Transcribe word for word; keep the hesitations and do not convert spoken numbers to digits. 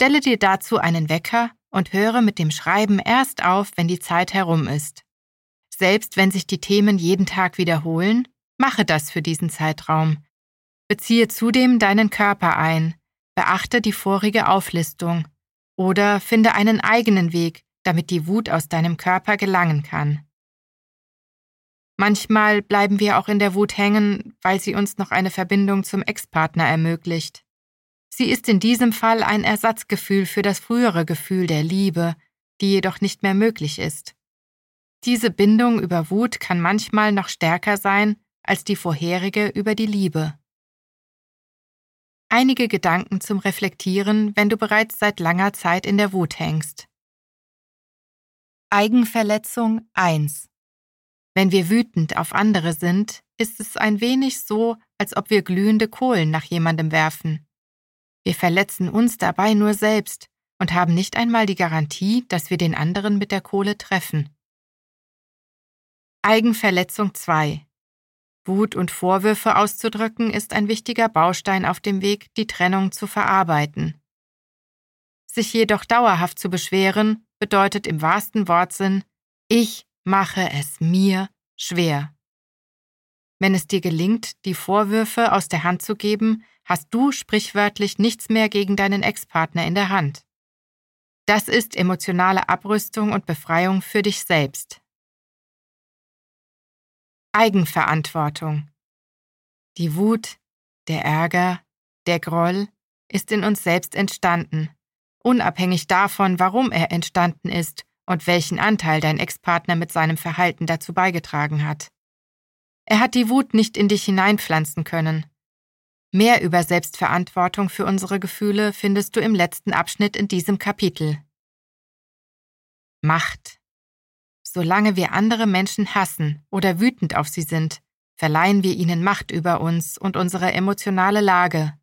Stelle dir dazu einen Wecker und höre mit dem Schreiben erst auf, wenn die Zeit herum ist. Selbst wenn sich die Themen jeden Tag wiederholen, mache das für diesen Zeitraum. Beziehe zudem deinen Körper ein, beachte die vorige Auflistung oder finde einen eigenen Weg, damit die Wut aus deinem Körper gelangen kann. Manchmal bleiben wir auch in der Wut hängen, weil sie uns noch eine Verbindung zum Ex-Partner ermöglicht. Sie ist in diesem Fall ein Ersatzgefühl für das frühere Gefühl der Liebe, die jedoch nicht mehr möglich ist. Diese Bindung über Wut kann manchmal noch stärker sein als die vorherige über die Liebe. Einige Gedanken zum Reflektieren, wenn du bereits seit langer Zeit in der Wut hängst. Eigenverletzung eins. Wenn wir wütend auf andere sind, ist es ein wenig so, als ob wir glühende Kohlen nach jemandem werfen. Wir verletzen uns dabei nur selbst und haben nicht einmal die Garantie, dass wir den anderen mit der Kohle treffen. Eigenverletzung zwei. Wut und Vorwürfe auszudrücken ist ein wichtiger Baustein auf dem Weg, die Trennung zu verarbeiten. Sich jedoch dauerhaft zu beschweren, bedeutet im wahrsten Wortsinn, ich mache es mir schwer. Wenn es dir gelingt, die Vorwürfe aus der Hand zu geben, hast du sprichwörtlich nichts mehr gegen deinen Ex-Partner in der Hand. Das ist emotionale Abrüstung und Befreiung für dich selbst. Eigenverantwortung. Die Wut, der Ärger, der Groll ist in uns selbst entstanden, unabhängig davon, warum er entstanden ist und welchen Anteil dein Ex-Partner mit seinem Verhalten dazu beigetragen hat. Er hat die Wut nicht in dich hineinpflanzen können. Mehr über Selbstverantwortung für unsere Gefühle findest du im letzten Abschnitt in diesem Kapitel. Macht. Solange wir andere Menschen hassen oder wütend auf sie sind, verleihen wir ihnen Macht über uns und unsere emotionale Lage.